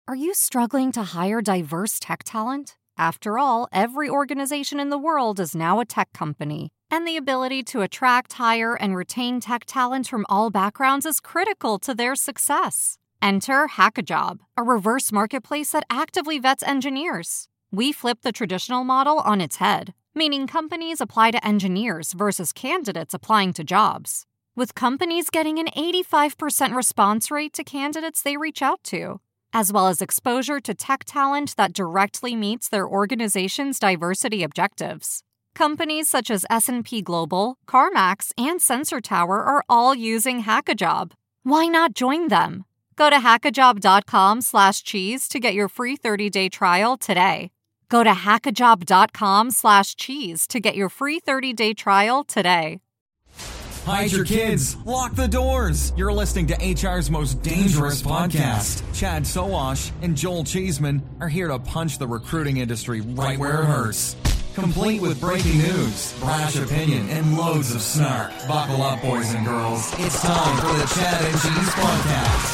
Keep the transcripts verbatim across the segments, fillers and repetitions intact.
Are you struggling to hire diverse tech talent? After all, every organization in the world is now a tech company, and the ability to attract, hire, and retain tech talent from all backgrounds is critical to their success. Enter HackaJob, a reverse marketplace that actively vets engineers. We flip the traditional model on its head, meaning companies apply to engineers versus candidates applying to jobs, with companies getting an eighty-five percent response rate to candidates they reach out to, as well as exposure to tech talent that directly meets their organization's diversity objectives. Companies such as S and P Global, CarMax, and Sensor Tower are all using HackaJob. Why not join them? Go to hackajob.com slash cheese to get your free thirty-day trial today. Go to hackajob.com slash cheese to get your free thirty-day trial today. Hide your kids. Lock the doors. You're listening to H R's most dangerous podcast. Chad Sowash and Joel Cheeseman are here to punch the recruiting industry right where it hurts. Complete with breaking news, brash opinion, and loads of snark. Buckle up, boys and girls. It's time for the Chad and Cheese Podcast.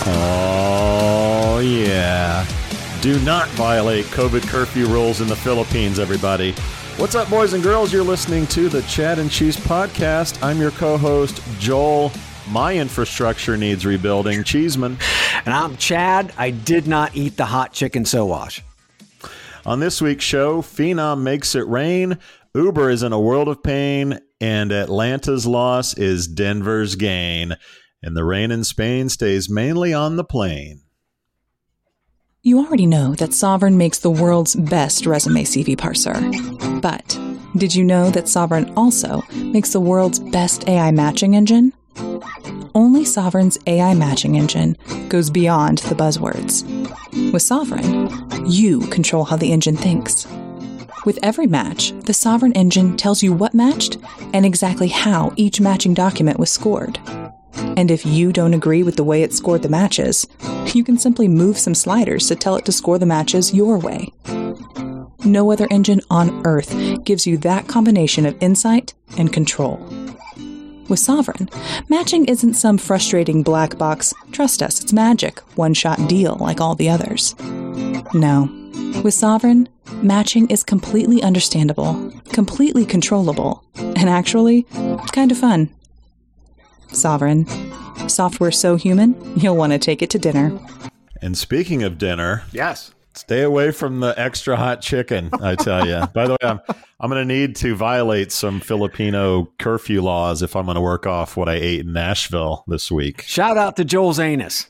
Oh, yeah. Do not violate COVID curfew rules in the Philippines, everybody. What's up, boys and girls? You're listening to the Chad and Cheese Podcast. I'm your co-host, Joel. My infrastructure needs rebuilding. Cheeseman. And I'm Chad. I did not eat the hot chicken Sowash. On this week's show, Phenom makes it rain, Uber is in a world of pain, and Atlanta's loss is Denver's gain. And the rain in Spain stays mainly on the plain. You already know that Sovereign makes the world's best resume C V parser. But did you know that Sovereign also makes the world's best A I matching engine? Only Sovereign's A I matching engine goes beyond the buzzwords. With Sovereign, you control how the engine thinks. With every match, the Sovereign engine tells you what matched and exactly how each matching document was scored. And if you don't agree with the way it scored the matches, you can simply move some sliders to tell it to score the matches your way. No other engine on Earth gives you that combination of insight and control. With Sovereign, matching isn't some frustrating black box, trust us, it's magic, one-shot deal like all the others. No. With Sovereign, matching is completely understandable, completely controllable, and actually, kind of fun. Sovereign. Software so human, you'll want to take it to dinner. And speaking of dinner, Yes. stay away from the extra hot chicken, I tell you. By the way, I'm, I'm going to need to violate some Filipino curfew laws if I'm going to work off what I ate in Nashville this week. Shout out to Joel's anus.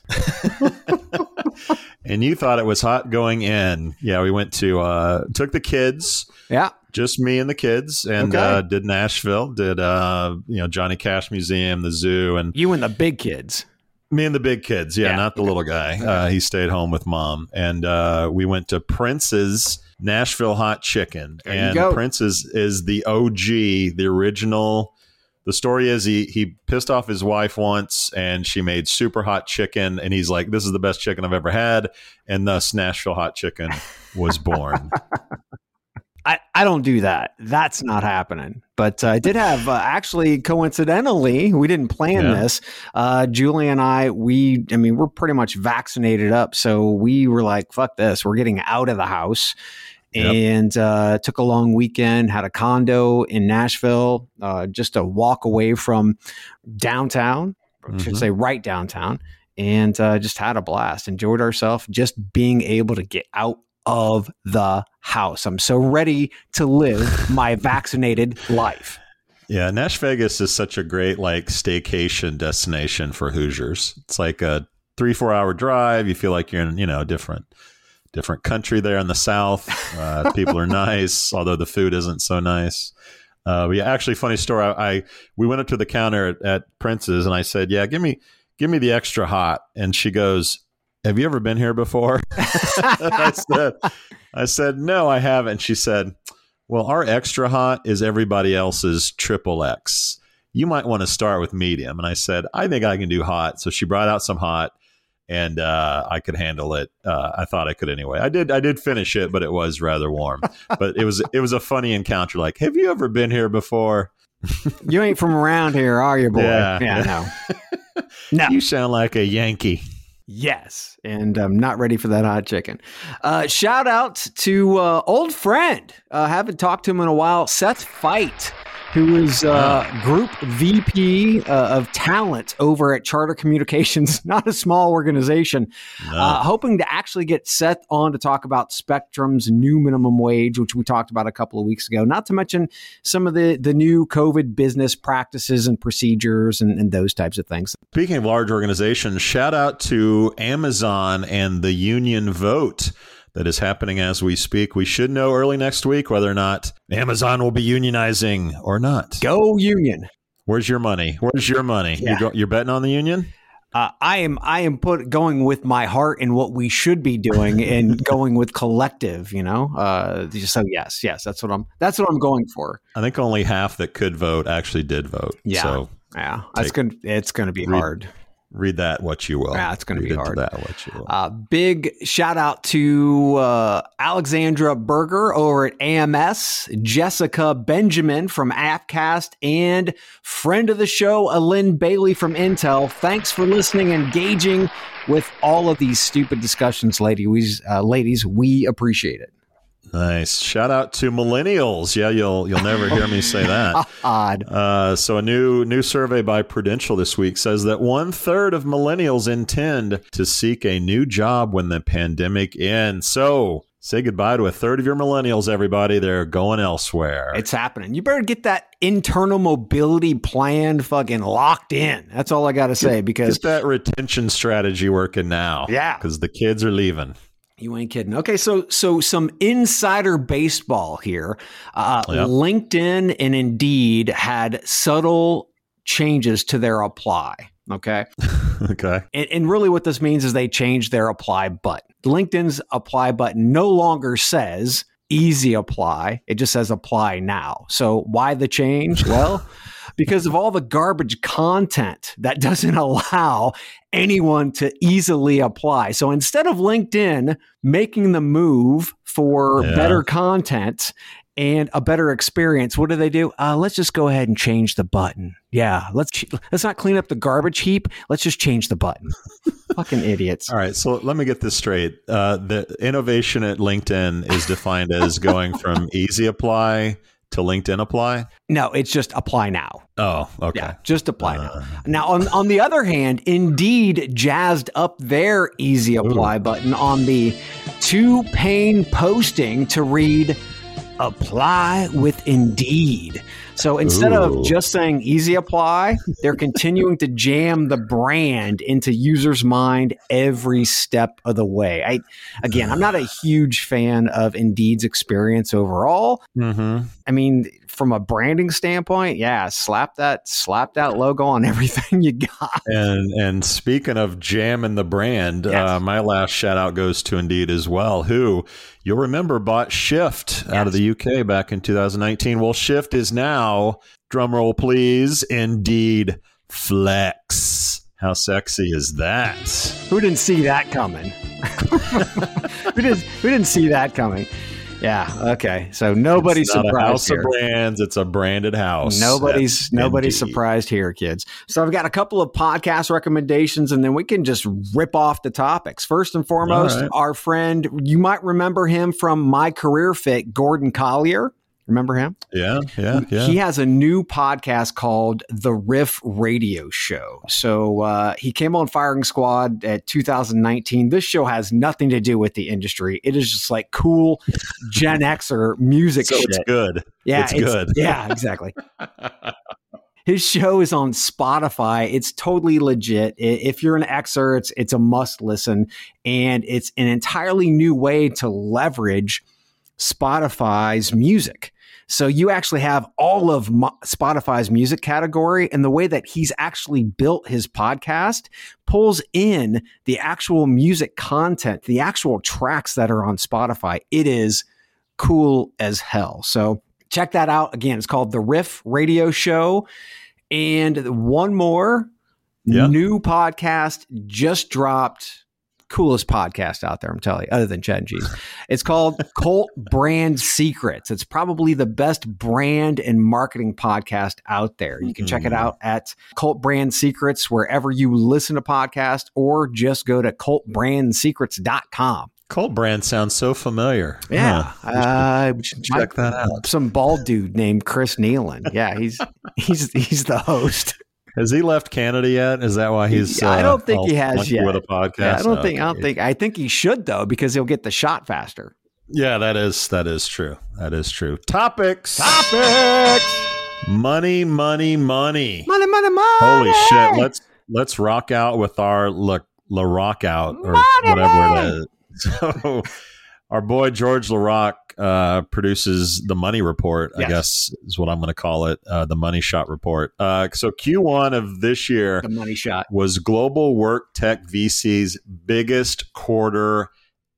And you thought it was hot going in. Yeah, we went to, uh, took the kids. Yeah. Just me and the kids, and Okay. uh, did Nashville, did uh, you know Johnny Cash Museum, the zoo, and You and the big kids. me and the big kids. Yeah, Yeah. not the little guy. Uh, he stayed home with mom, and uh, we went to Prince's Nashville Hot Chicken. There you and go. Prince's is the O G, the original. The story is he he pissed off his wife once, and she made super hot chicken, and he's like, "This is the best chicken I've ever had," and thus Nashville Hot Chicken was born. I, I don't do that. That's not happening. But uh, I did have, uh, actually, coincidentally, we didn't plan Yeah. this. Uh, Julie and I, we, I mean, we're pretty much vaccinated up. So we were like, fuck this. We're getting out of the house. Yep. And uh, took a long weekend, had a condo in Nashville, uh, just a walk away from downtown, I should Mhm. say right downtown, and uh, just had a blast. Enjoyed ourselves just being able to get out of the house. I'm so ready to live my vaccinated life. Yeah, Nash Vegas is such a great like staycation destination for Hoosiers. It's like a three, four hour drive. You feel like you're in, you know, different different country there in the South. Uh, people are nice, although the food isn't so nice. Uh, but yeah, actually, funny story. I, I we went up to the counter at, at Prince's, and I said, "Yeah, give me give me the extra hot." And she goes, "Have you ever been here before?" I said, "I said no, I haven't." She said, "Well, our extra hot is everybody else's triple X. You might want to start with medium." And I said, "I think I can do hot." So she brought out some hot, and uh, I could handle it. Uh, I thought I could anyway. I did. I did finish it, but it was rather warm. But it was it was a funny encounter. Like, have you ever been here before? You ain't from around here, are you, boy? Yeah. yeah no. No. You sound like a Yankee. Yes, and I'm not ready for that hot chicken. Uh, shout out to uh, old friend. Uh, haven't talked to him in a while. Seth Fight, who is uh, Group V P uh, of Talent over at Charter Communications, not a small organization. No. Uh, hoping to actually get Seth on to talk about Spectrum's new minimum wage, which we talked about a couple of weeks ago. Not to mention some of the, the new COVID business practices and procedures and, and those types of things. Speaking of large organizations, shout out to Amazon and the union vote that is happening as we speak. We should know early next week whether or not Amazon will be unionizing or not. Go union. Where's your money? Where's your money? Yeah. You're, go- you're betting on the union? Uh, I am. I am put going with my heart in what we should be doing and going with collective. You know. Uh, so yes, yes, that's what I'm. That's what I'm going for. I think only half that could vote actually did vote. Yeah. So yeah. It's gonna. It's gonna be read, hard. Read that what you will. Yeah, it's going to be hard. That what you will. Uh, big shout out to uh, Alexandra Berger over at A M S, Jessica Benjamin from Appcast, and friend of the show, Alin Bailey from Intel. Thanks for listening and engaging with all of these stupid discussions, ladies. Uh, ladies, we appreciate it. Nice. Shout out to millennials. Yeah, you'll you'll never hear me say that. Odd. Uh, so a new new survey by Prudential this week says that one third of millennials intend to seek a new job when the pandemic ends. So say goodbye to a third of your millennials, everybody. They're going elsewhere. It's happening. You better get that internal mobility plan fucking locked in. That's all I got to say. Because get that retention strategy working now. Yeah. Because the kids are leaving. You ain't kidding. Okay, so so some insider baseball here. Uh, yep. LinkedIn and Indeed had subtle changes to their apply. Okay. okay. And, and really what this means is they changed their apply button. LinkedIn's apply button no longer says easy apply. It just says apply now. So why the change? Well, because of all the garbage content that doesn't allow anyone to easily apply. So instead of LinkedIn making the move for yeah. better content and a better experience, what do they do? Uh, let's just go ahead and change the button. Yeah, let's let's not clean up the garbage heap. Let's just change the button. Fucking idiots. All right, so let me get this straight. Uh, the innovation at LinkedIn is defined as going from easy apply to LinkedIn apply? No, it's just apply now. Oh, okay. Yeah, just apply uh, now. Now, on, on the other hand, Indeed jazzed up their easy apply ooh. button on the two-pane posting to read, apply with Indeed. So instead Ooh. of just saying easy apply, they're continuing to jam the brand into users' mind every step of the way. I, again, I'm not a huge fan of Indeed's experience overall. Mm-hmm. I mean, from a branding standpoint, yeah, slap that slap that logo on everything you got. And and speaking of jamming the brand, yes. uh, my last shout out goes to Indeed as well, who you'll remember bought Shift yes. out of the U K back in two thousand nineteen. Well, Shift is now, drumroll please, Indeed Flex. How sexy is that? Who didn't see that coming? who, didn't, who didn't see that coming? Yeah. Okay. So nobody's it's not surprised a house here. of brands. It's a branded house. Nobody's That's nobody's Indeed. surprised here, kids. So I've got a couple of podcast recommendations, and then we can just rip off the topics. First and foremost, right. our friend, you might remember him from My Career Fit, Gordon Collier. Remember him? Yeah, yeah, yeah. He has a new podcast called The Riff Radio Show. So uh, he came on Firing Squad at two thousand nineteen. This show has nothing to do with the industry. It is just like cool Gen Xer music so shit. It's good. Yeah, it's, it's good. Yeah, exactly. His show is on Spotify. It's totally legit. If you're an Xer, it's it's a must listen, and it's an entirely new way to leverage Spotify's music. So you actually have all of Spotify's music category, and the way that he's actually built his podcast pulls in the actual music content, the actual tracks that are on Spotify. It is cool as hell. So check that out. Again, it's called The Riff Radio Show. And one more yeah. new podcast just dropped coolest podcast out there, I'm telling you, other than Chad and Cheese. It's called Cult Brand Secrets. It's probably the best brand and marketing podcast out there. You can check it out at Cult Brand Secrets, wherever you listen to podcasts, or just go to cult brand secrets dot com. Cult Brand sounds so familiar. Yeah. Huh. We should, uh, we should check my, that out. Some bald dude named Chris Nealon. Yeah, he's he's he's the host. Has he left Canada yet? Is that why he's? I don't uh, think he has funky yet. With a podcast, Yeah, I don't okay. think. I don't think. I think he should though, because he'll get the shot faster. Yeah, that is that is true. That is true. Topics. Topics. Money, money, money. Money, money, money. Holy shit! Let's let's rock out with our La, La Rock out or Money, whatever money. it is. So, our boy George LaRock uh, produces the Money Report, I Yes. guess is what I'm going to call it, uh, the Money Shot Report. Uh, so Q one of this year The money shot. was Global Work Tech V C's biggest quarter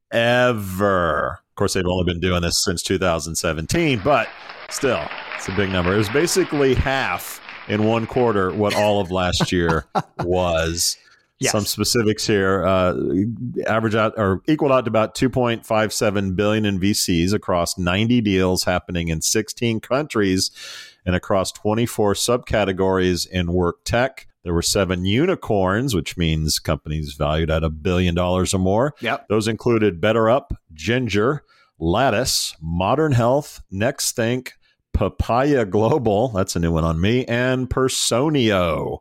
ever. Of course, they've only been doing this since two thousand seventeen, but still, it's a big number. It was basically half in one quarter what all of last year was. Yes. Some specifics here, uh, average out or equaled out to about two point five seven billion in V Cs across ninety deals happening in sixteen countries and across twenty-four subcategories in work tech. There were seven unicorns, which means companies valued at a billion dollars or more. Yep. Those included BetterUp, Ginger, Lattice, Modern Health, NextThink, Papaya Global, that's a new one on me, and Personio.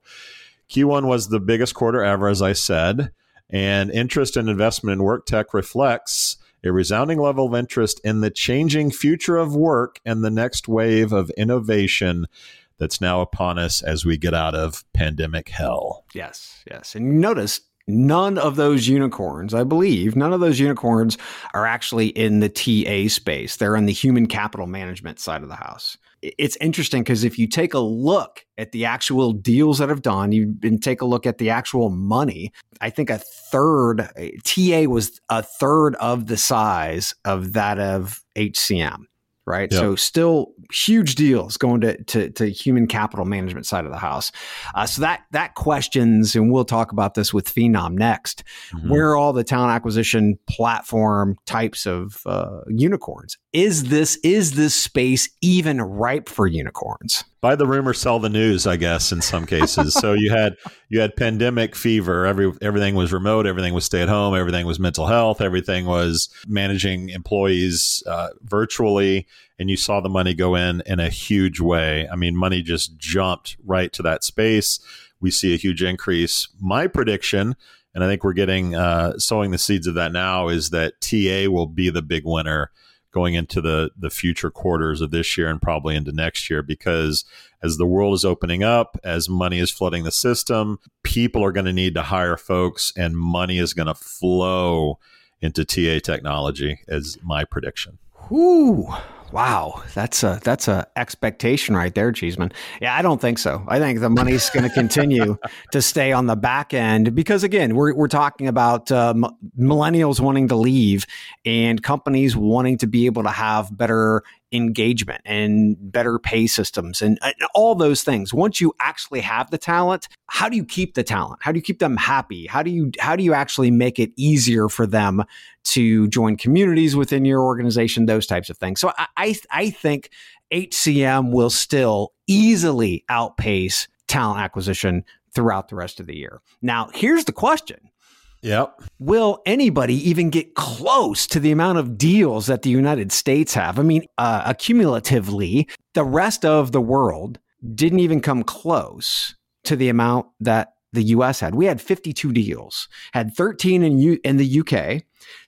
Q one was the biggest quarter ever, as I said, and interest and investment in work tech reflects a resounding level of interest in the changing future of work and the next wave of innovation that's now upon us as we get out of pandemic hell. Yes, yes. And notice none of those unicorns, I believe, none of those unicorns are actually in the T A space. They're in the human capital management side of the house. It's interesting because if you take a look at the actual deals that have done, you and take a look at the actual money, I think a third, T A was a third of the size of that of H C M. Right. Yep. So still huge deals going to, to, to human capital management side of the house. Uh, so that that questions, and we'll talk about this with Phenom next, Mhm. where are all the talent acquisition platform types of uh, unicorns? Is this is this space even ripe for unicorns? Buy the rumor, sell the news, I guess, in some cases. So you had you had pandemic fever. Every everything was remote. Everything was stay at home. Everything was mental health. Everything was managing employees uh, virtually. And you saw the money go in in a huge way. I mean, money just jumped right to that space. We see a huge increase. My prediction, and I think we're getting uh, sowing the seeds of that now, is that T A will be the big winner going into the the future quarters of this year and probably into next year, because as the world is opening up, as money is flooding the system, people are going to need to hire folks and money is going to flow into T A technology, is my prediction. Ooh, wow. That's a that's a expectation right there, Cheeseman. Yeah, I don't think so. I think the money's going to continue to stay on the back end because, again, we're we're talking about uh, m- millennials wanting to leave and companies wanting to be able to have better engagement and better pay systems and, and all those things. Once you actually have the talent, how do you keep the talent? How do you keep them happy? How do you how do you actually make it easier for them to join communities within your organization? Those types of things. So I I, I think H C M will still easily outpace talent acquisition throughout the rest of the year. Now, here's the question. Yep. Will anybody even get close to the amount of deals that the United States have? I mean, uh, accumulatively, the rest of the world didn't even come close to the amount that the U S had. We had fifty-two deals, had thirteen in, U- in the U K.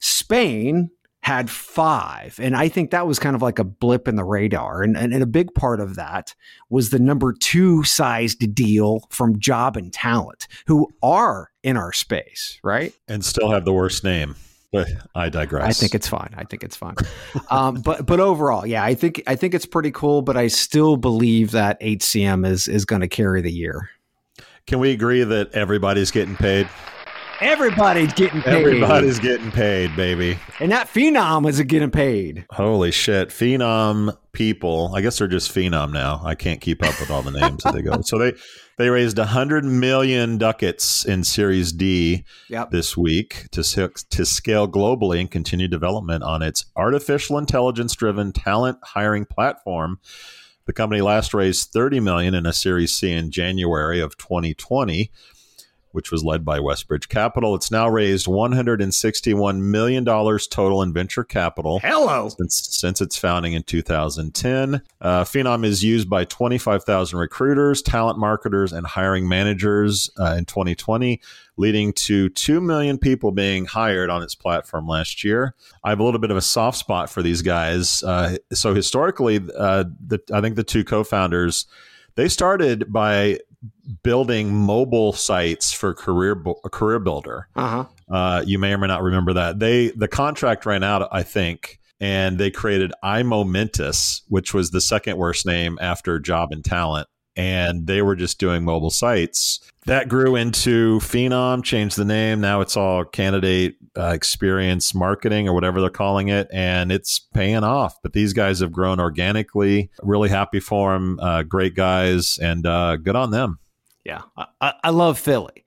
Spain had five. And I think that was kind of like a blip in the radar. And, and, and a big part of that was the number two sized deal from Job and Talent, who are in our space, right? And still have the worst name. But I digress. I think it's fine. I think it's fine. um, but but overall, yeah, I think I think it's pretty cool. But I still believe that H C M is is going to carry the year. Can we agree that everybody's getting paid? Everybody's getting paid. Everybody's getting paid, baby. And that Phenom is getting paid. Holy shit. Phenom people. I guess they're just Phenom now. I can't keep up with all the names that they go. So they, they raised one hundred million ducats in Series D yep. this week to, to scale globally and continue development on its artificial intelligence-driven talent hiring platform. The company last raised thirty million dollars in a Series C in January of twenty twenty, which was led by Westbridge Capital. It's now raised one hundred sixty-one million dollars total in venture capital. Hello. Since, since its founding in two thousand ten. Uh, Phenom is used by twenty-five thousand recruiters, talent marketers, and hiring managers uh, in twenty twenty, leading to two million people being hired on its platform last year. I have a little bit of a soft spot for these guys. Uh, so historically, uh, the, I think the two co-founders, they started by building mobile sites for career career builder. Uh-huh. Uh, you may or may not remember that. They the contract ran out, I think, and they created iMomentus, which was the second worst name after Job and Talent. And they were just doing mobile sites. That grew into Phenom, changed the name. Now it's all candidate uh, experience marketing or whatever they're calling it. And it's paying off. But these guys have grown organically. Really happy for them. Uh, great guys, and uh, good on them. Yeah, I, I love Philly.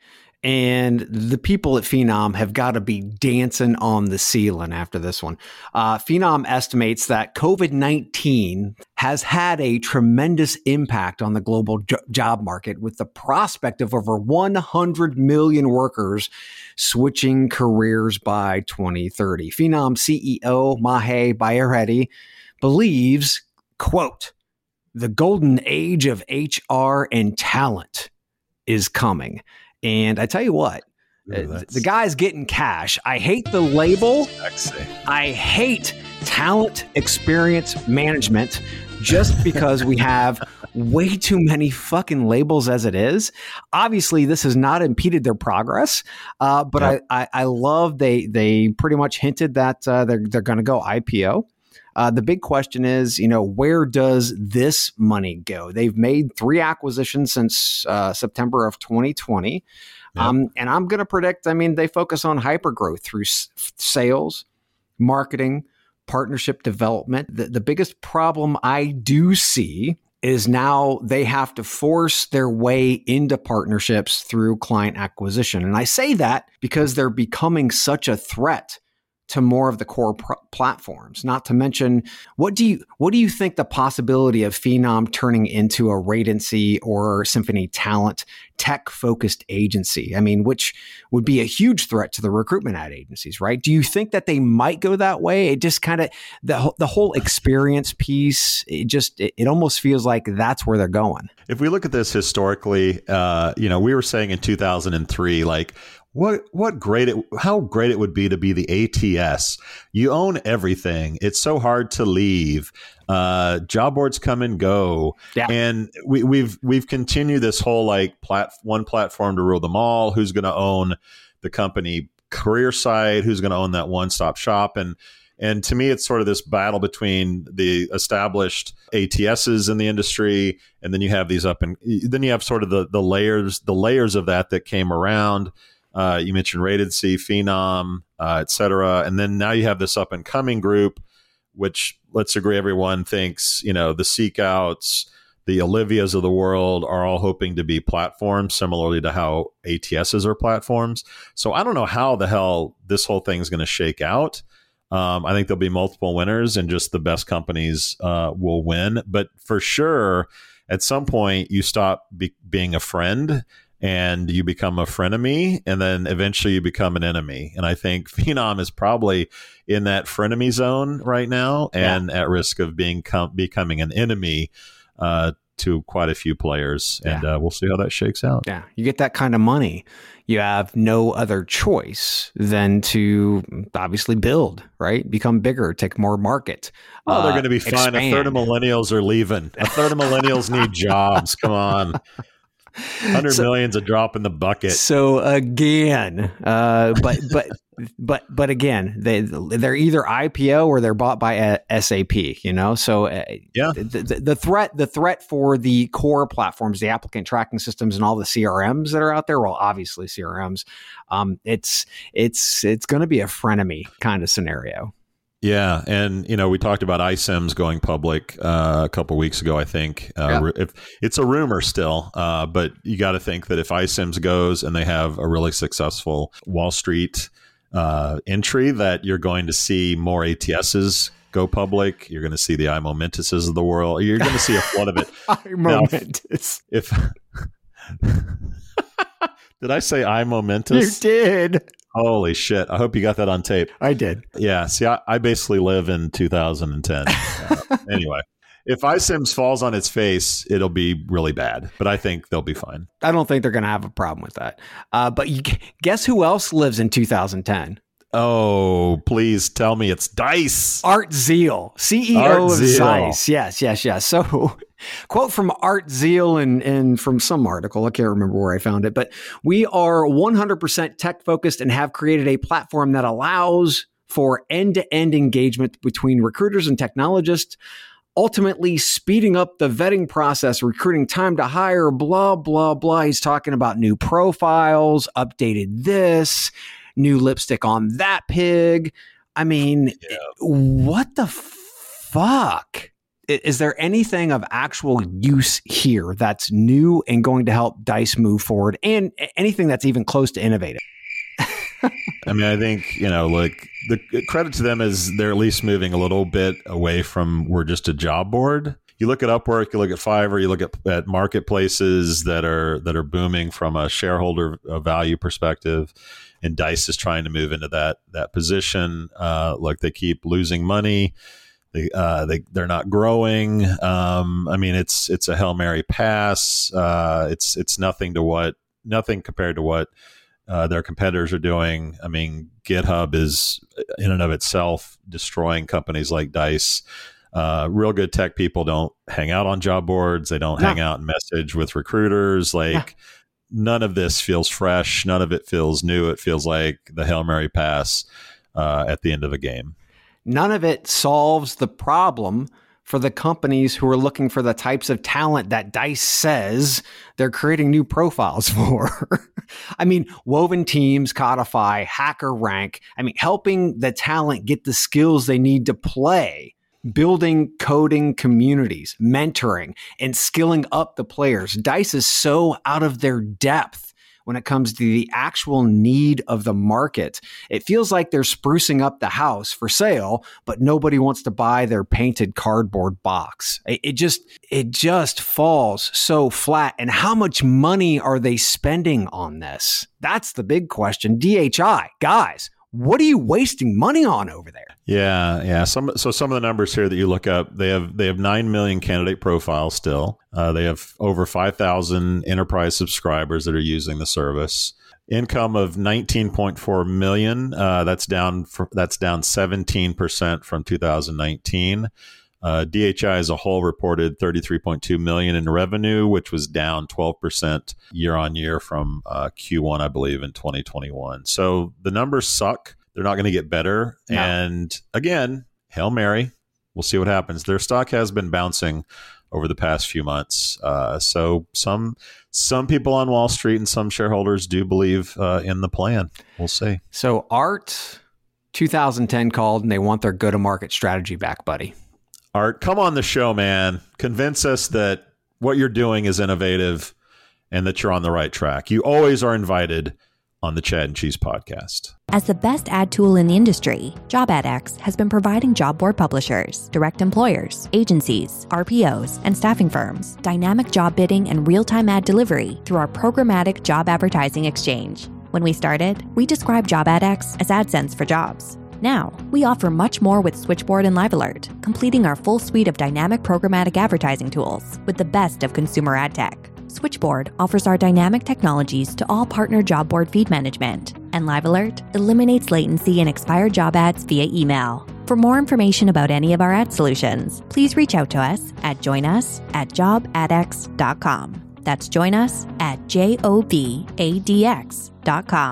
And the people at Phenom have got to be dancing on the ceiling after this one. Uh, Phenom estimates that COVID nineteen has had a tremendous impact on the global jo- job market, with the prospect of over one hundred million workers switching careers by twenty thirty. Phenom C E O Mahe Bayaredi believes, quote, "The golden age of H R and talent is coming." And I tell you what, Ooh, the guy's getting cash. I hate the label. Sexy. I hate talent experience management just because we have way too many fucking labels as it is. Obviously, this has not impeded their progress, uh, but yep. I, I, I love they they pretty much hinted that uh, they're they're going to go I P O. Uh, the big question is, you know, where does this money go? They've made three acquisitions since uh, September of twenty twenty. Yep. Um, and I'm going to predict, I mean, they focus on hypergrowth through s- sales, marketing, partnership development. The, the biggest problem I do see is now they have to force their way into partnerships through client acquisition. And I say that because they're becoming such a threat to more of the core pr- platforms. Not to mention, what do you what do you think the possibility of Phenom turning into a Radency or Symphony Talent tech-focused agency? I mean, which would be a huge threat to the recruitment ad agencies, right? Do you think that they might go that way? It just kind of the the whole experience piece. It just it, it almost feels like that's where they're going. If we look at this historically, uh, you know, we were saying in two thousand three, like. What what great it how great it would be to be the A T S. You own everything. It's so hard to leave. Uh, job boards come and go, yeah. and we, we've we've continued this whole like plat one platform to rule them all. Who's going to own the company career side? Who's going to own that one stop shop? And and to me, it's sort of this battle between the established A T Ss in the industry, and then you have these up and then you have sort of the the layers the layers of that that came around. Uh, you mentioned Radency, Phenom, uh, et cetera. And then now you have this up and coming group, which let's agree everyone thinks, you know, the Seekouts, the Olivias of the world are all hoping to be platforms, similarly to how A T Ss are platforms. So I don't know how the hell this whole thing is going to shake out. Um, I think there'll be multiple winners and just the best companies uh, will win. But for sure, at some point, you stop be- being a friend and you become a frenemy, and then eventually you become an enemy. And I think Phenom is probably in that frenemy zone right now, and yeah. at risk of being com- becoming an enemy uh, to quite a few players. And yeah. uh, we'll see how that shakes out. Yeah, you get that kind of money, you have no other choice than to obviously build, right? Become bigger, take more market. Oh, uh, they're going to be expand. fine. A third of millennials are leaving. A third of millennials need jobs. Come on. one hundred so, million's a drop in the bucket. So again, uh, but but but but again, they they're either I P O or they're bought by a S A P. You know, so uh, yeah, the, the, the threat the threat for the core platforms, the applicant tracking systems, and all the C R Ms that are out there. Well, obviously C R Ms. Um, it's it's it's going to be a frenemy kind of scenario. Yeah, and you know we talked about iCIMS going public uh, a couple weeks ago. I think uh, yeah. if it's a rumor still, uh, but you got to think that if iCIMS goes and they have a really successful Wall Street uh, entry, that you're going to see more A T Ss go public. You're going to see the iMomentises of the world. You're going to see a flood of it. iMomentus. Now, if, if did I say iMomentus? You did. Holy shit. I hope you got that on tape. I did. Yeah. See, I, I basically live in two thousand ten. Uh, anyway, if iCIMS falls on its face, it'll be really bad, but I think they'll be fine. I don't think they're going to have a problem with that. Uh, but you, guess who else lives in two thousand ten? Oh, please tell me it's Dice. Art Zeal, C E O Art of Zeal. Dice. Yes, yes, yes. So, quote from Art Zeal and, and from some article. I can't remember where I found it, but we are one hundred percent tech focused and have created a platform that allows for end-to-end engagement between recruiters and technologists, ultimately speeding up the vetting process, recruiting time to hire, blah, blah, blah. He's talking about new profiles, updated this, new lipstick on that pig. I mean, yeah. What the fuck? Is there anything of actual use here that's new and going to help Dice move forward, and anything that's even close to innovative? I mean, I think, you know, like the credit to them is they're at least moving a little bit away from we're just a job board. You look at Upwork, you look at Fiverr, you look at, at marketplaces that are that are booming from a shareholder value perspective. And Dice is trying to move into that that position. Uh, like they keep losing money, they uh, they they're not growing. Um, I mean, it's it's a Hail Mary pass. Uh, it's it's nothing to what nothing compared to what uh, their competitors are doing. I mean, GitHub is in and of itself destroying companies like Dice. Uh, real good tech people don't hang out on job boards. They don't no. hang out and message with recruiters. Like. Yeah. None of this feels fresh. None of it feels new. It feels like the Hail Mary pass uh, at the end of a game. None of it solves the problem for the companies who are looking for the types of talent that Dice says they're creating new profiles for. I mean, Woven Teams, Codify, HackerRank. I mean, helping the talent get the skills they need to play. Building coding communities, mentoring, and skilling up the players. Dice is so out of their depth when it comes to the actual need of the market. It feels like they're sprucing up the house for sale, but nobody wants to buy their painted cardboard box. It, it just it just falls so flat. And how much money are they spending on this? That's the big question. D H I, guys, what are you wasting money on over there? Yeah, yeah. Some so some of the numbers here that you look up, they have they have nine million candidate profiles still. Uh, they have over five thousand enterprise subscribers that are using the service. Income of nineteen point four million. Uh, that's down for, that's down seventeen percent from two thousand nineteen. Uh, D H I as a whole reported thirty-three point two million in revenue, which was down twelve percent year on year from uh, Q one, I believe, in twenty twenty-one. So the numbers suck. They're not going to get better. No. And again, Hail Mary. We'll see what happens. Their stock has been bouncing over the past few months. Uh, so some some people on Wall Street and some shareholders do believe uh, in the plan. We'll see. So Art two thousand ten called and they want their go-to-market strategy back, buddy. Art, come on the show, man. Convince us that what you're doing is innovative and that you're on the right track. You always are invited on the Chad and Cheese podcast. As the best ad tool in the industry, JobAdX has been providing job board publishers, direct employers, agencies, R P Os, and staffing firms dynamic job bidding and real-time ad delivery through our programmatic job advertising exchange. When we started, we described JobAdX as AdSense for jobs. Now, we offer much more with Switchboard and LiveAlert, completing our full suite of dynamic programmatic advertising tools with the best of consumer ad tech. Switchboard offers our dynamic technologies to all partner job board feed management, and LiveAlert eliminates latency and expired job ads via email. For more information about any of our ad solutions, please reach out to us at join us at job adx dot com. That's join us at J O B A D X dot com.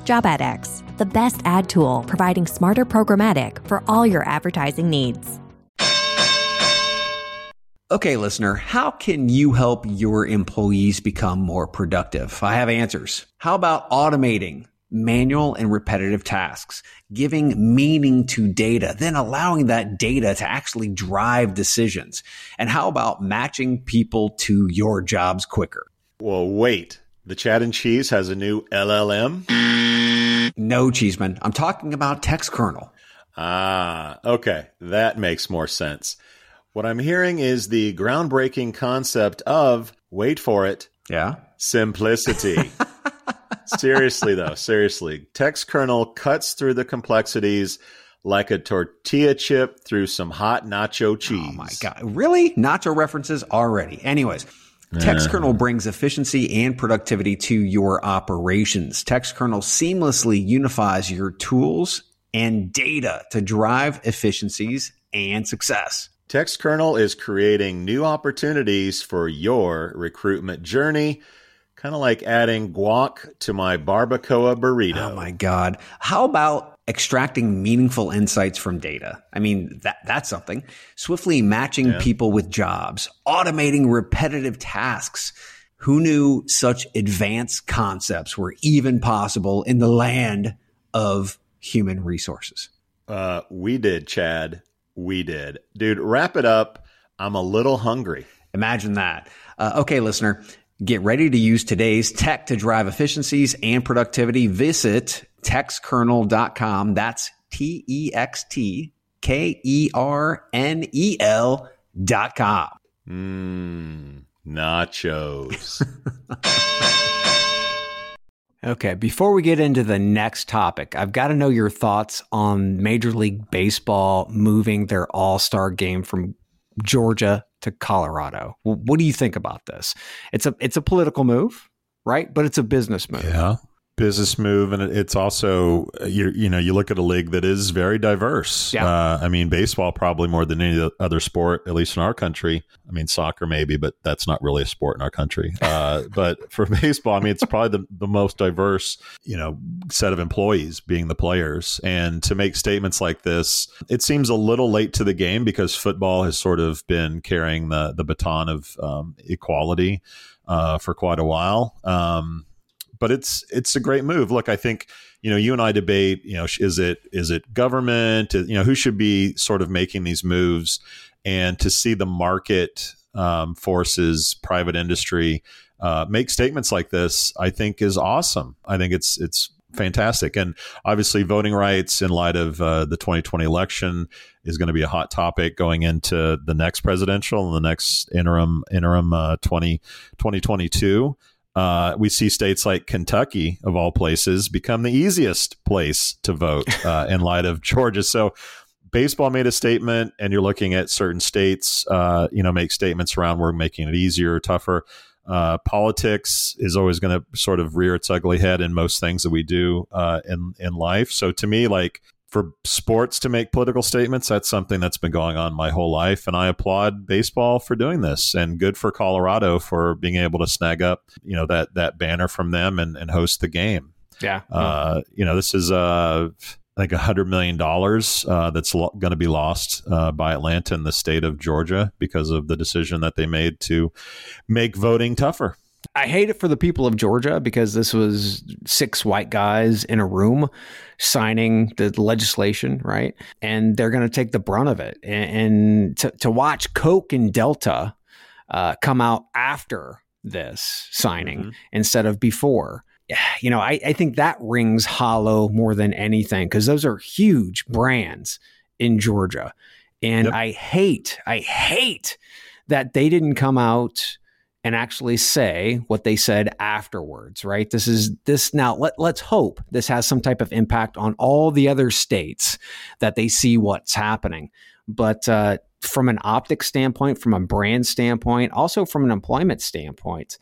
JobAdX, the best ad tool providing smarter programmatic for all your advertising needs. Okay, listener, how can you help your employees become more productive? I have answers. How about automating manual and repetitive tasks, giving meaning to data, then allowing that data to actually drive decisions? And how about matching people to your jobs quicker? Well, wait. The Chad and Cheese has a new L L M? No, Cheeseman. I'm talking about TextKernel. Ah, okay. That makes more sense. What I'm hearing is the groundbreaking concept of, wait for it, Yeah. simplicity. Seriously, though, seriously. TextKernel cuts through the complexities like a tortilla chip through some hot nacho cheese. Oh, my God. Really? Nacho references already. Anyways. TextKernel brings efficiency and productivity to your operations. TextKernel seamlessly unifies your tools and data to drive efficiencies and success. TextKernel is creating new opportunities for your recruitment journey, kind of like adding guac to my barbacoa burrito. Oh my God. How about extracting meaningful insights from data? I mean, that that's something. Swiftly matching yeah. people with jobs, automating repetitive tasks. Who knew such advanced concepts were even possible in the land of human resources? Uh, we did, Chad. We did. Dude, wrap it up. I'm a little hungry. Imagine that. Uh, okay, listener, get ready to use today's tech to drive efficiencies and productivity. Visit text kernel dot com. That's T E X T K E R N E L dot com. Mmm, nachos. Okay, before we get into the next topic, I've got to know your thoughts on Major League Baseball moving their all-star game from Georgia to Colorado. What do you think about this? It's a it's a political move, right? But it's a business move. Yeah. Business move, and it's also you you know you look at a league that is very diverse. Yeah. Uh, I mean, baseball probably more than any other sport, at least in our country. I mean, soccer maybe, but that's not really a sport in our country. Uh, but for baseball, I mean, it's probably the, the most diverse you know set of employees, being the players. And to make statements like this, it seems a little late to the game because football has sort of been carrying the the baton of um, equality uh, for quite a while. Um, But it's it's a great move. Look, I think you know you and I debate. You know, is it is it government? You know, who should be sort of making these moves? And to see the market um, forces, private industry uh, make statements like this, I think is awesome. I think it's it's fantastic. And obviously, voting rights in light of uh, the twenty twenty election is going to be a hot topic going into the next presidential and the next interim interim uh, twenty twenty-two. Uh, we see states like Kentucky, of all places, become the easiest place to vote uh, in light of Georgia. So baseball made a statement, and you're looking at certain states, uh, you know, make statements around we're making it easier, tougher. Uh, politics is always going to sort of rear its ugly head in most things that we do uh, in in life. So to me, like, for sports to make political statements, that's something that's been going on my whole life. And I applaud baseball for doing this, and good for Colorado for being able to snag up, you know, that, that banner from them and, and host the game. Yeah. Uh, you know, this is, uh, I think a hundred million dollars uh, that's lo- going to be lost uh, by Atlanta and the state of Georgia because of the decision that they made to make voting tougher. I hate it for the people of Georgia because this was six white guys in a room signing the legislation, right? And they're going to take the brunt of it. And, and to, to watch Coke and Delta uh, come out after this signing mm-hmm. instead of before, you know, I, I think that rings hollow more than anything because those are huge brands in Georgia. And yep. I hate, I hate that they didn't come out and actually say what they said afterwards, right? This is this now. Let, let's hope this has some type of impact on all the other states that they see what's happening. But uh, from an optic standpoint, from a brand standpoint, also from an employment standpoint,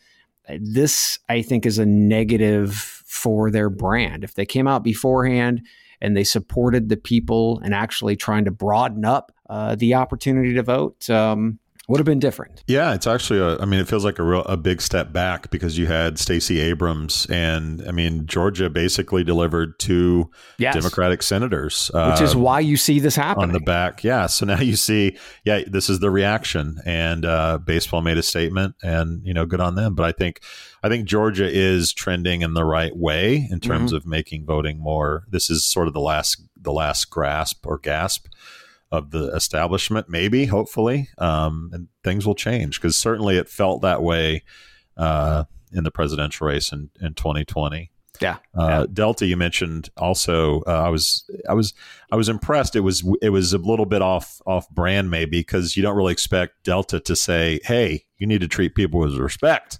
this, I think, is a negative for their brand. If they came out beforehand and they supported the people and actually trying to broaden up uh, the opportunity to vote, um, Would have been different. Yeah, it's actually a, I mean, it feels like a real, a big step back because you had Stacey Abrams and I mean, Georgia basically delivered two yes. Democratic senators. Which uh, is why you see this happening. On the back. Yeah. So now you see, yeah, this is the reaction and uh, baseball made a statement and, you know, good on them. But I think, I think Georgia is trending in the right way in terms mm-hmm. of making voting more. This is sort of the last, the last grasp or gasp of the establishment, maybe, hopefully, um, and things will change because certainly it felt that way uh, in the presidential race in, in twenty twenty. Yeah. Uh, yeah. Delta, you mentioned also. Uh, I was, I was, I was impressed. It was, it was a little bit off, off brand, maybe, because you don't really expect Delta to say, "Hey, you need to treat people with respect."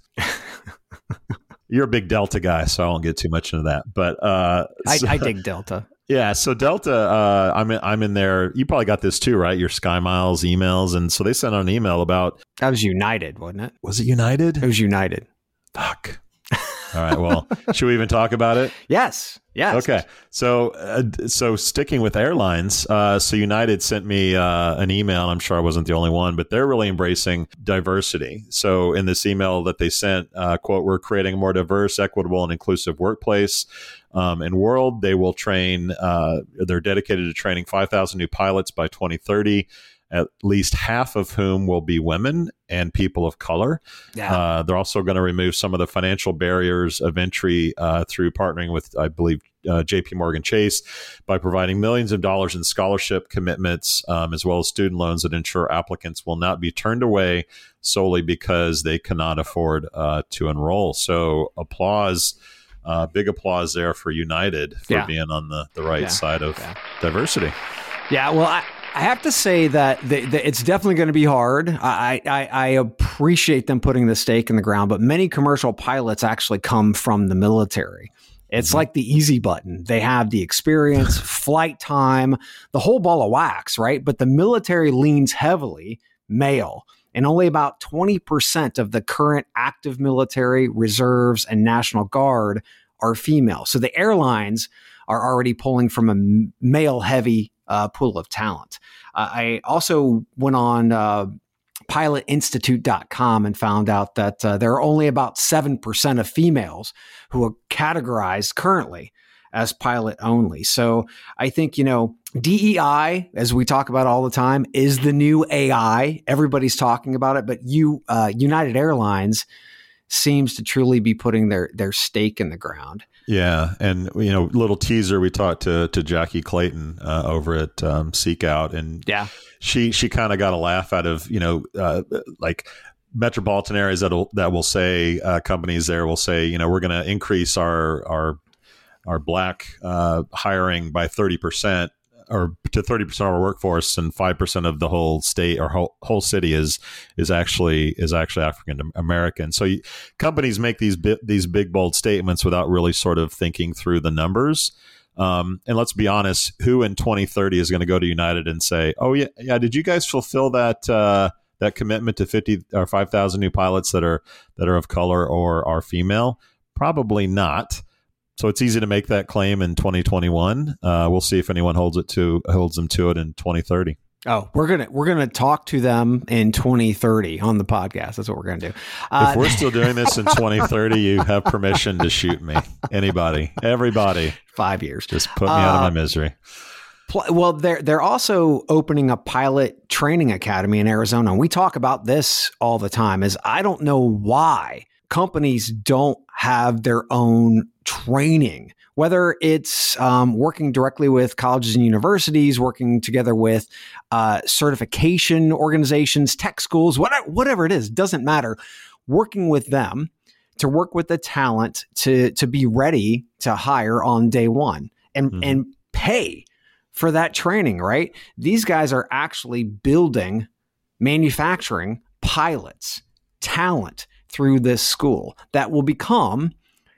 You're a big Delta guy, so I won't get too much into that. But uh, I, so, I dig Delta. Yeah, so Delta, uh, I'm in, I'm in there. You probably got this too, right? Your Sky Miles emails, and so they sent out an email about. That was United, wasn't it? Was it United? It was United. Fuck. All right. Well, should we even talk about it? Yes. Yes. Okay. So, uh, so sticking with airlines, uh, so United sent me uh, an email. And I'm sure I wasn't the only one, but they're really embracing diversity. So, in this email that they sent, uh, quote, "We're creating a more diverse, equitable, and inclusive workplace um, and world." They will train. Uh, they're dedicated to training five thousand new pilots by twenty thirty. At least half of whom will be women and people of color. Yeah. Uh, they're also going to remove some of the financial barriers of entry uh, through partnering with, I believe, uh, J P Morgan Chase by providing millions of dollars in scholarship commitments, um, as well as student loans that ensure applicants will not be turned away solely because they cannot afford uh, to enroll. So applause. Uh, big applause there for United for yeah. being on the, the right yeah. side of yeah. diversity. Yeah, well, I, I have to say that the, the, it's definitely going to be hard. I, I, I appreciate them putting the stake in the ground, but many commercial pilots actually come from the military. It's mm-hmm. like the easy button. They have the experience, flight time, the whole ball of wax, right? But the military leans heavily male. And only about twenty percent of the current active military, reserves, and National Guard are female. So the airlines are already pulling from a male-heavy uh, pool of talent. Uh, I also went on uh, pilot institute dot com and found out that uh, there are only about seven percent of females who are categorized currently as pilot only. So I think, you know, D E I, as we talk about all the time, is the new A I. Everybody's talking about it, but you, uh, United Airlines seems to truly be putting their their stake in the ground. Yeah, and you know, little teaser. We talked to to Jackie Clayton uh, over at um, Seek Out, and yeah, she she kind of got a laugh out of you know uh, like metropolitan areas that that will say uh, companies there will say you know we're going to increase our our our black uh, hiring by thirty percent. Or to thirty percent of our workforce, and five percent of the whole state or whole, whole city is is actually is actually African American. So you, companies make these bi- these big bold statements without really sort of thinking through the numbers. Um, and let's be honest, who in twenty thirty is going to go to United and say, "Oh yeah, yeah, did you guys fulfill that uh, that commitment to fifty or five thousand new pilots that are that are of color or are female?" Probably not. So it's easy to make that claim in twenty twenty-one. Uh, we'll see if anyone holds it to holds them to it in twenty thirty. Oh, we're gonna we're gonna talk to them in twenty thirty on the podcast. That's what we're gonna do. Uh, if we're still doing this in twenty thirty, you have permission to shoot me. Anybody, everybody. Five years. Just put me uh, out of my misery. Pl- well, they're they're also opening a pilot training academy in Arizona, and we talk about this all the time. Is I don't know why companies don't have their own training, whether it's um, working directly with colleges and universities, working together with uh, certification organizations, tech schools, whatever, whatever it is, doesn't matter. Working with them to work with the talent to to be ready to hire on day one and mm-hmm. and pay for that training, right? These guys are actually building, manufacturing pilots, talent through this school that will become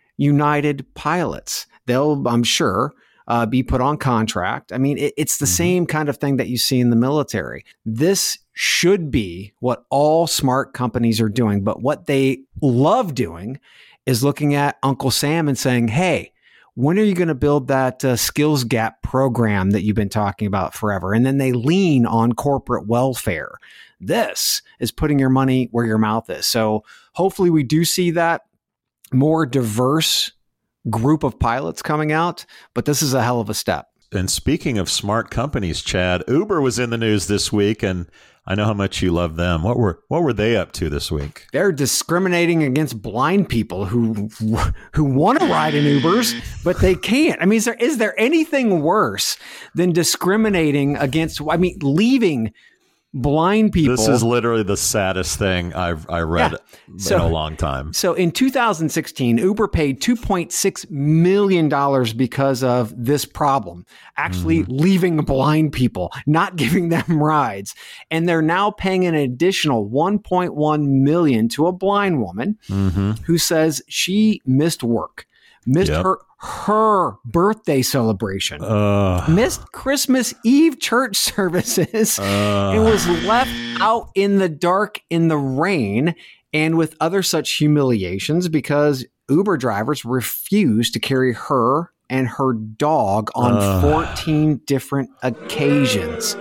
United pilots. They'll, I'm sure, uh, be put on contract. I mean, it, it's the mm-hmm. same kind of thing that you see in the military. This should be what all smart companies are doing. But what they love doing is looking at Uncle Sam and saying, hey, when are you going to build that uh, skills gap program that you've been talking about forever? And then they lean on corporate welfare. This is putting your money where your mouth is. So hopefully we do see that more diverse group of pilots coming out, but this is a hell of a step. And speaking of smart companies, Chad, Uber was in the news this week, and I know how much you love them. What were what were they up to this week? They're discriminating against blind people who who want to ride in Ubers, but they can't. I mean, is there is there anything worse than discriminating against? I mean, leaving blind people. This is literally the saddest thing I've I read yeah. so, in a long time. So in two thousand sixteen, Uber paid two point six million dollars because of this problem, actually mm. leaving blind people, not giving them rides. And they're now paying an additional one point one million dollars to a blind woman mm-hmm. who says she missed work, missed yep. her her birthday celebration, uh, missed Christmas Eve church services, uh, and was left out in the dark in the rain and with other such humiliations because Uber drivers refused to carry her and her dog on uh, fourteen different occasions.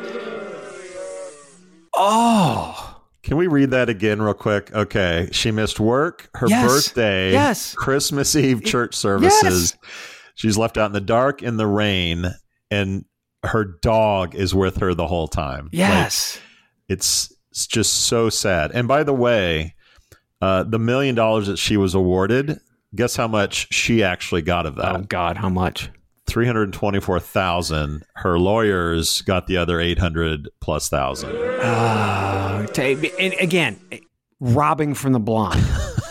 Oh. Can we read that again real quick? Okay. She missed work, her yes. birthday, yes. Christmas Eve church services. Yes. She's left out in the dark, in the rain, and her dog is with her the whole time. Yes. Like, it's, it's just so sad. And by the way, uh, the million dollars that she was awarded, guess how much she actually got of that? Oh, God, how much? three hundred twenty-four thousand dollars. Her lawyers got the other eight hundred plus thousand. Uh, and again, robbing from the blind.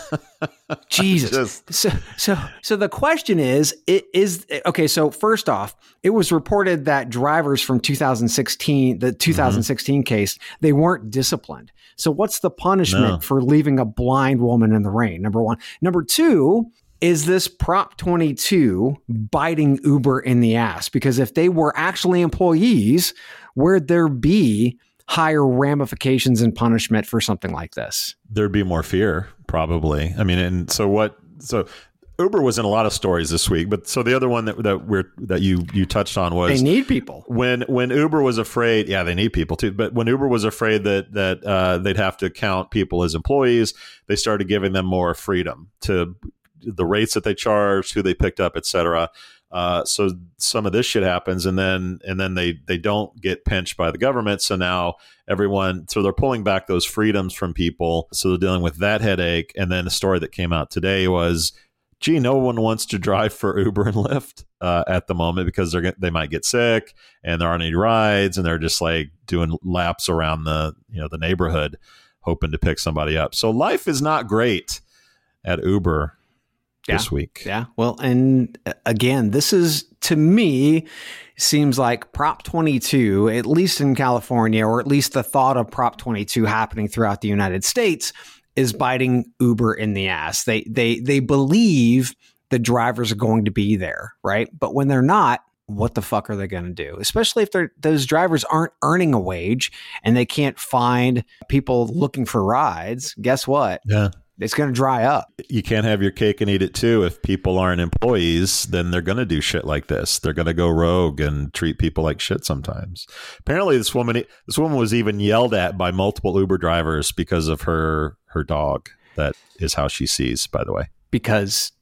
Jesus. Just. So, so, so the question is, it is, okay. So first off, it was reported that drivers from two thousand sixteen, the two thousand sixteen mm-hmm. case, they weren't disciplined. So what's the punishment no. for leaving a blind woman in the rain? Number one. Number two, is this Prop twenty-two biting Uber in the ass? Because if they were actually employees, where'd there be higher ramifications and punishment for something like this? There'd be more fear, probably. I mean, and so what? So Uber was in a lot of stories this week, but so the other one that that we're that you you touched on was they need people. When when Uber was afraid, yeah, they need people too. But when Uber was afraid that that uh, they'd have to count people as employees, they started giving them more freedom to the rates that they charged, who they picked up, et cetera. Uh, so some of this shit happens, and then and then they they don't get pinched by the government. So now everyone, so they're pulling back those freedoms from people. So they're dealing with that headache. And then the story that came out today was, gee, no one wants to drive for Uber and Lyft uh, at the moment because they're they might get sick and there aren't any rides, and they're just like doing laps around the you know the neighborhood, hoping to pick somebody up. So life is not great at Uber. Yeah. This week. Yeah. Well, and again, this is, to me, seems like Prop twenty-two, at least in California, or at least the thought of Prop twenty-two happening throughout the United States, is biting Uber in the ass. They they they believe the drivers are going to be there, right? But when they're not, what the fuck are they going to do? Especially if they're, those drivers aren't earning a wage and they can't find people looking for rides. Guess what? Yeah. It's going to dry up. You can't have your cake and eat it too. If people aren't employees, then they're going to do shit like this. They're going to go rogue and treat people like shit sometimes. Apparently, this woman, this woman was even yelled at by multiple Uber drivers because of her her dog. That is how she sees, by the way. Because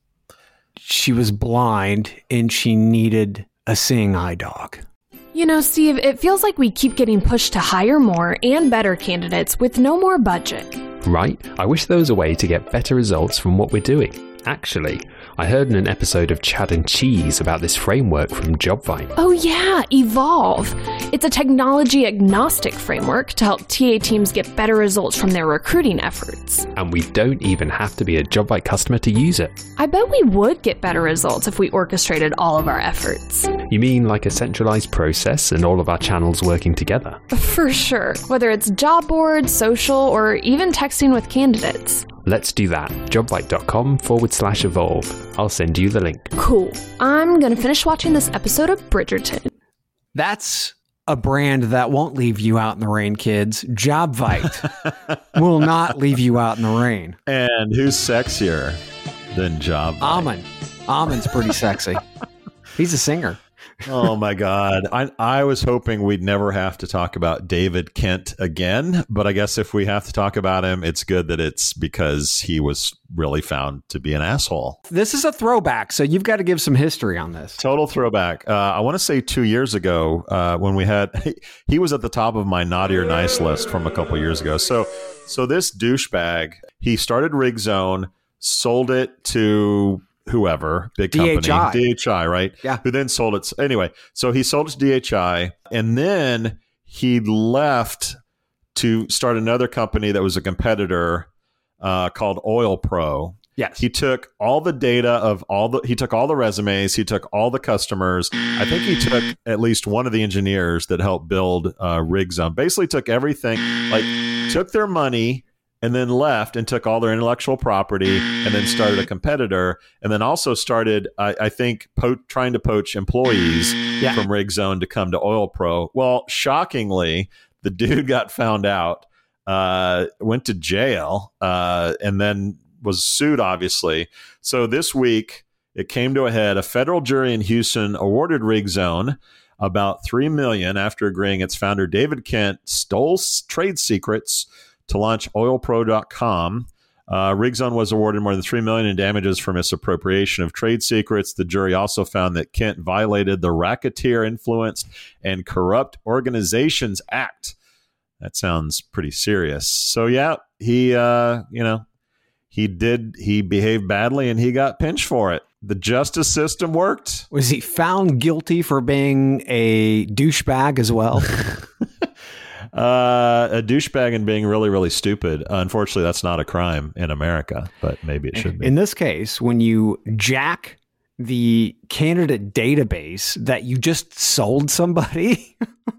she was blind and she needed a seeing eye dog. You know, Steve, it feels like we keep getting pushed to hire more and better candidates with no more budget. Right? I wish there was a way to get better results from what we're doing. Actually, I heard in an episode of Chad and Cheese about this framework from JobVite. Oh yeah, Evolve. It's a technology-agnostic framework to help T A teams get better results from their recruiting efforts. And we don't even have to be a JobVite customer to use it. I bet we would get better results if we orchestrated all of our efforts. You mean like a centralized process and all of our channels working together? For sure. Whether it's job boards, social, or even texting with candidates. Let's do that. JobVite.com forward slash evolve. I'll send you the link. Cool. I'm going to finish watching this episode of Bridgerton. That's a brand that won't leave you out in the rain, kids. JobVite will not leave you out in the rain. And who's sexier than JobVite? Almond. Almond's pretty sexy. He's a singer. Oh my God. I I was hoping we'd never have to talk about David Kent again, but I guess if we have to talk about him, it's good that it's because he was really found to be an asshole. This is a throwback, so you've got to give some history on this. Total throwback. Uh, I want to say two years ago uh, when we had, he, he was at the top of my naughty or nice list from a couple years ago. So, so this douchebag, he started RigZone, sold it to whoever, big company, D H I. D H I, right? Yeah. Who then sold it. Anyway, so he sold it to D H I, and then he left to start another company that was a competitor uh, called Oil Pro. Yes. He took all the data of all the, he took all the resumes, he took all the customers. I think he took at least one of the engineers that helped build uh, RigZone. Basically took everything, like took their money, and then left and took all their intellectual property and then started a competitor, and then also started, I, I think, po- trying to poach employees Yeah. from RigZone to come to Oil Pro. Well, shockingly, the dude got found out, uh, went to jail, uh, and then was sued, obviously. So this week, it came to a head. A federal jury in Houston awarded RigZone about three million dollars after agreeing its founder, David Kent, stole s- trade secrets to launch oil pro dot com. Uh, RigZone was awarded more than three million dollars in damages for misappropriation of trade secrets. The jury also found that Kent violated the Racketeer Influenced and Corrupt Organizations Act. That sounds pretty serious. So yeah, he, uh, you know, he did, he behaved badly and he got pinched for it. The justice system worked. Was he found guilty for being a douchebag as well? Uh, a douchebag and being really, really stupid. Unfortunately, that's not a crime in America, but maybe it should be. In this case, when you jack the candidate database that you just sold somebody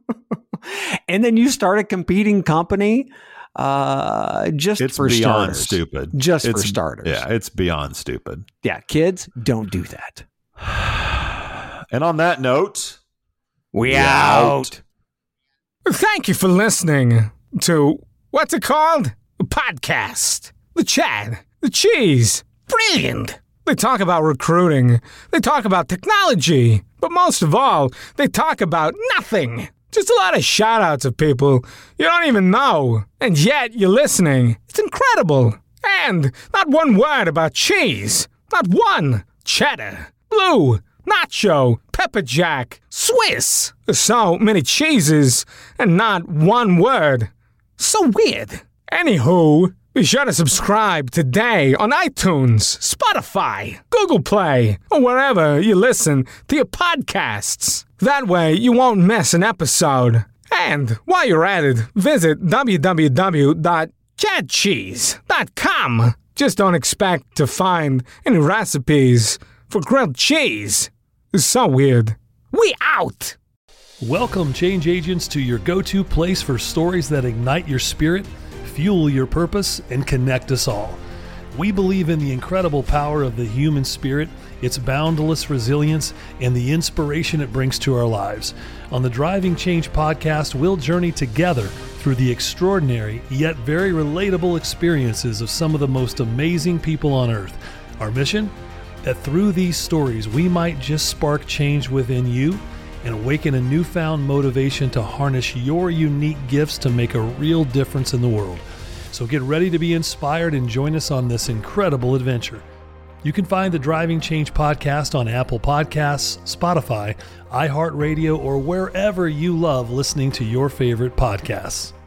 and then you start a competing company, uh, just it's for beyond starters. stupid. Just it's, for starters. Yeah, it's beyond stupid. Yeah, kids, don't do that. And on that note, we out. out. Thank you for listening to, what's it called? A podcast. The Chad. The Cheese. Brilliant. They talk about recruiting. They talk about technology. But most of all, they talk about nothing. Just a lot of shout-outs of people you don't even know. And yet you're listening. It's incredible. And not one word about cheese. Not one. Cheddar. Blue. Nacho, pepper jack, Swiss. So many cheeses and not one word. So weird. Anywho, be sure to subscribe today on iTunes, Spotify, Google Play, or wherever you listen to your podcasts. That way you won't miss an episode. And while you're at it, visit w w w dot chad cheese dot com. Just don't expect to find any recipes for grilled cheese. It's so weird. We out! Welcome, change agents, to your go-to place for stories that ignite your spirit, fuel your purpose, and connect us all. We believe in the incredible power of the human spirit, its boundless resilience, and the inspiration it brings to our lives. On the Driving Change podcast, we'll journey together through the extraordinary yet very relatable experiences of some of the most amazing people on earth. Our mission? That through these stories, we might just spark change within you and awaken a newfound motivation to harness your unique gifts to make a real difference in the world. So get ready to be inspired and join us on this incredible adventure. You can find the Driving Change podcast on Apple Podcasts, Spotify, iHeartRadio, or wherever you love listening to your favorite podcasts.